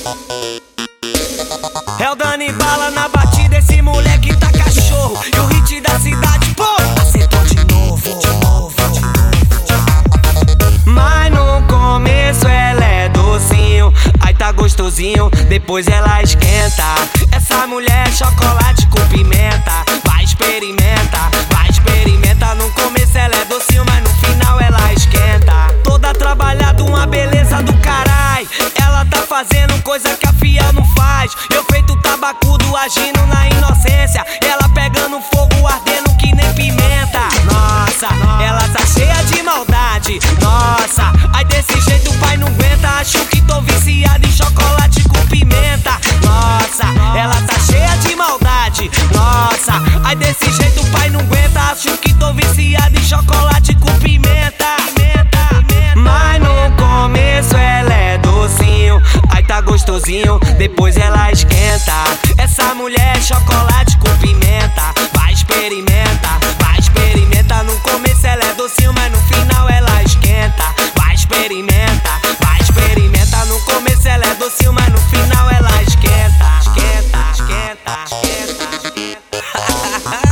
É o Dani Bala na batida, esse moleque tá cachorro. E o hit da cidade, pô, acertou de novo. Mas no começo ela é docinho, aí tá gostosinho, depois ela esquenta. Essa mulher é chocolate com pimenta. Vai experimenta, vai experimenta. No começo ela é docinho, mas no final ela esquenta. Toda trabalhada, uma beleza do carai. Ela tá fazendo coisa que a fia não faz. Eu feito tabacudo, agindo na inocência. Ela pegando fogo, ardendo que nem pimenta. Nossa, ela tá cheia de maldade. Nossa, aí desse jeito o pai não aguenta. Acho que tô viciado em chocolate com pimenta. Nossa, ela tá cheia de maldade. Nossa, aí desse jeito o pai não aguenta. Acho que tô viciado em chocolate com pimenta. Mas no começo ela é docinho, aí tá gostosinho, depois ela esquenta. Essa mulher é chocolate com pimenta. Vai experimenta, vai experimenta. No começo ela é docinho, mas no final ela esquenta. Vai experimenta, vai experimenta. No começo ela é docinho, mas no final ela esquenta. Esquenta, esquenta, esquenta, esquenta.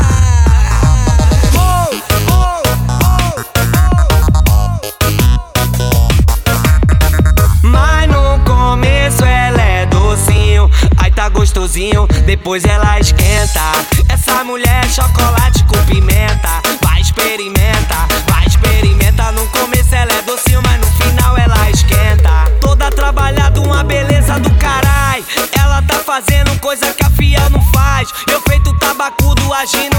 Mas no começo ela é docinho, aí tá gostosinho, depois ela esquenta. Essa mulher é chocolate com pimenta. Vai experimenta, vai experimenta. No começo ela é docinho, mas no final ela esquenta. Toda trabalhada, uma beleza do carai. Ela tá fazendo coisa que a fia não faz. Eu feito tabacudo, agindo